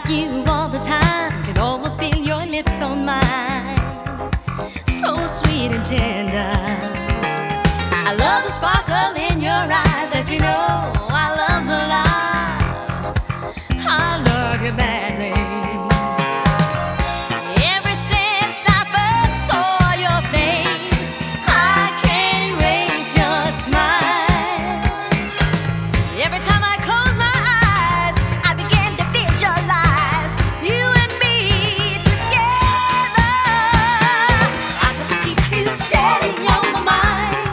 about you all the time. Can almost feel your lips on mine. So sweet and tender. I love the sparkle in your eyes. As you know, our love's alive. I love you badly. Ever since I first saw your face, I can't erase your smile. Every time I close my eyes, I begin to visualize you and me together. I just keep you steady on my mind,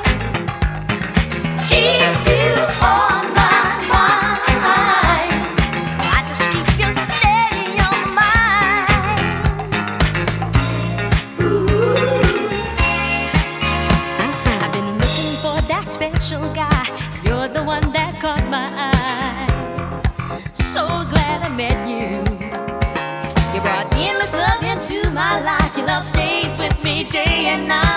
keep you on my mind. I just keep you steady on my mind. Ooh. I've been looking for that special guy. You're the one that caught my eye. So glad I met you. You brought endless love into my life. Your love stays with me day and night.